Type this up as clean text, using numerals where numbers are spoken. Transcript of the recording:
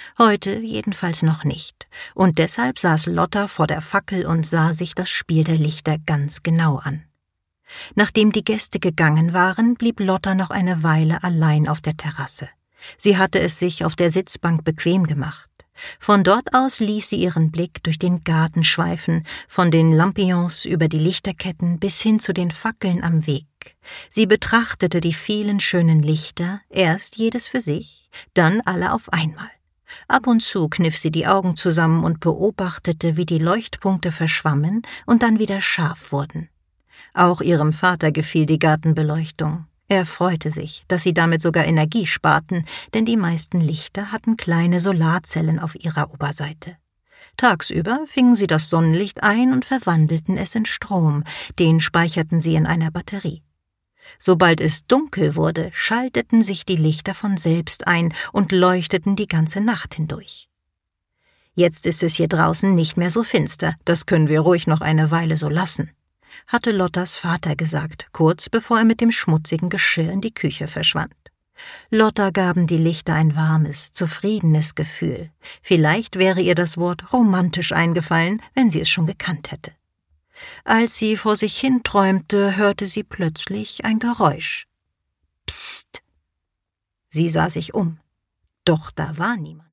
Heute jedenfalls noch nicht, und deshalb saß Lotta vor der Fackel und sah sich das Spiel der Lichter ganz genau an. Nachdem die Gäste gegangen waren, blieb Lotta noch eine Weile allein auf der Terrasse. Sie hatte es sich auf der Sitzbank bequem gemacht. Von dort aus ließ sie ihren Blick durch den Garten schweifen, von den Lampions über die Lichterketten bis hin zu den Fackeln am Weg. Sie betrachtete die vielen schönen Lichter, erst jedes für sich, dann alle auf einmal. Ab und zu kniff sie die Augen zusammen und beobachtete, wie die Leuchtpunkte verschwammen und dann wieder scharf wurden. Auch ihrem Vater gefiel die Gartenbeleuchtung. Er freute sich, dass sie damit sogar Energie sparten, denn die meisten Lichter hatten kleine Solarzellen auf ihrer Oberseite. Tagsüber fingen sie das Sonnenlicht ein und verwandelten es in Strom, den speicherten sie in einer Batterie. Sobald es dunkel wurde, schalteten sich die Lichter von selbst ein und leuchteten die ganze Nacht hindurch. »Jetzt ist es hier draußen nicht mehr so finster, das können wir ruhig noch eine Weile so lassen«, hatte Lottas Vater gesagt, kurz bevor er mit dem schmutzigen Geschirr in die Küche verschwand. Lotta gaben die Lichter ein warmes, zufriedenes Gefühl. Vielleicht wäre ihr das Wort romantisch eingefallen, wenn sie es schon gekannt hätte. Als sie vor sich hin träumte, hörte sie plötzlich ein Geräusch. »Psst!« Sie sah sich um, doch da war niemand.